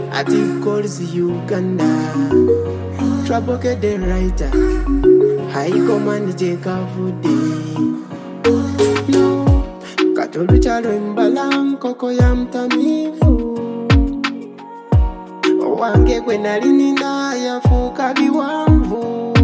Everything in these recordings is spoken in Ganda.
Ati calls Uganda. Trouble get the writer. High command Jekavudi. No, Katolu chalo imbalang koko ya mtamivu. Wange kwena linina ya fuka biwamvu.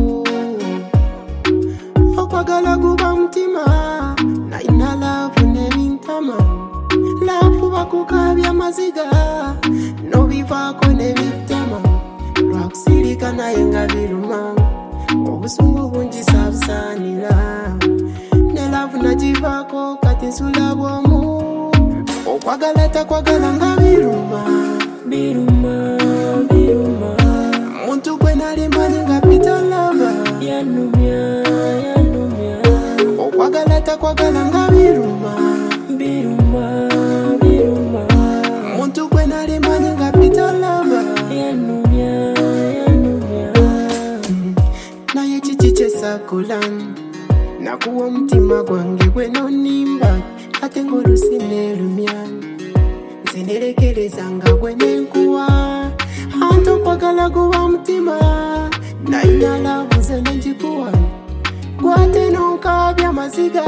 Okwagala guba mtima na inalavu nevintama. Lafu bakukabya maziga no bivako nevitama. Lwakusirika naye nga biruma. Obusungu bungi sabusanira. Ne lavu nagivako kati nsula bwomu. Okwagala takwagala nga biruma. Biruma, biruma. Muntu gwe nali mmanyi nga Peter Lover. Yanumya, yanumya. Okwagala takwagala nga biruma. Biruma, biruma. Muntu gwe nali mmanyi nga Peter Lover. Yanumya, yanumya. Naye kiki kyesakula nakuwa omutima gwange gwe nonimba ate ng'olusi neerumya. Nzenerekereza nga gwe nenkuwa anti okwagala guba mutima nalina lavu ze negikuwa gwate nonkabya maziga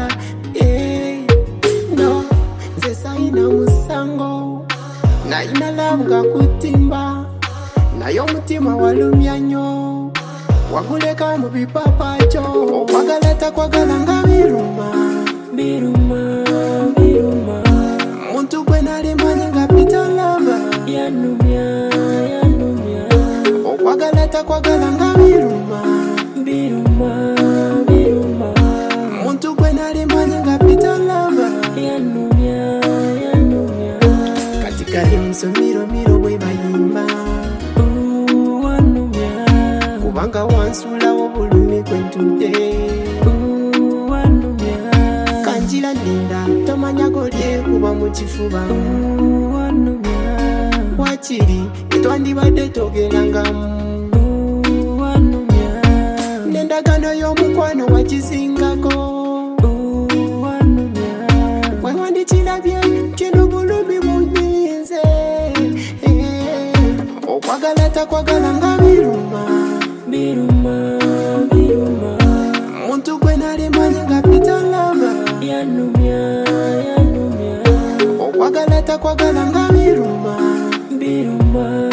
no nze sayina musango nalina lavu nga kutimba naye omutima walumya nnyo waguleka mu bipapa kyo okwagala takwagala nga biruma biruma biruma. Muntu gwe nali mmanyi nga Peter Lover. Yanumya, yanumya. Okwagala takwagala nga biruma. Biruma, biruma. Muntu gwe nali mmanyi nga Peter Lover. Yanumya, yanumya. Kati kali nsomiro miro bwe bayimba. Wanumya. Kubanga wansulawo bulumi kwe ntudde. Kanjira ndinda tomanya golye kuba mu kifuba. Wakiri etwandibadde togerangamu. N'endagaano y'omukwano wakizingako. Bwe wandikirabye kino bulumi bunyinze. Okwagala takwagala nga biruma. Biruma, biruma. Muntu gwe nali mmanyi nga Peter Lover. Yanumya, yanumya. Okwagala takwagala nga biruma. Biruma.